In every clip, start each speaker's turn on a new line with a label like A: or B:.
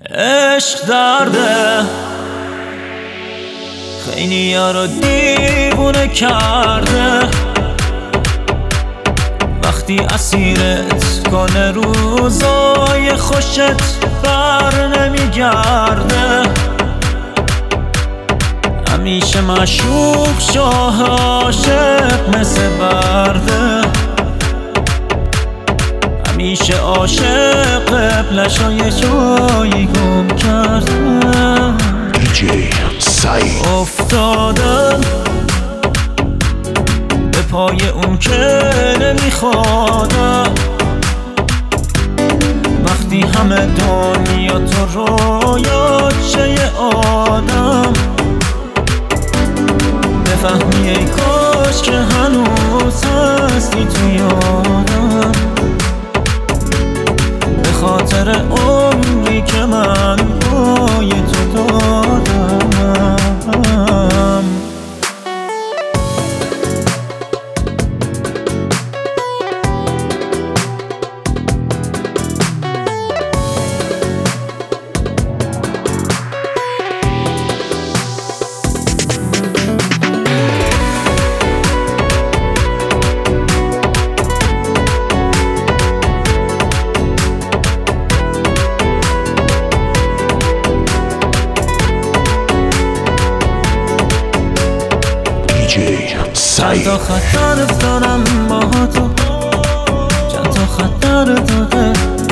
A: عشق درده خیلی ها رو دیوونه کرده، وقتی اسیرت کنه روزای خوشت بر نمیگرده. همیشه معشوق شاه عاشق مثل برده، همیشه عاشق قبلشو یه جایی گم کرده.
B: دیجی سعید
A: افتادم به پای اون که نمیخوادم، وقتی همه دنیا تو رویات شه یه آدم. بفهمی ای کاش که هنوز هستی تو یادم، به خاطر عمری که من بای تو دادم. چند تا خطر افتادم با تو، چند تا خطر داده،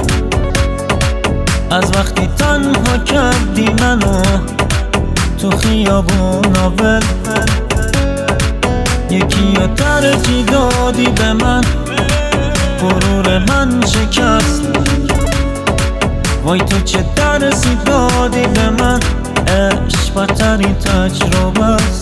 A: از وقتی تنها کردی منو تو خیابون ول. یکی رو ترجیح دادی به من، غرور من شکست. وای تو چه درسی دادی به من، عشق بدترین تجربه است.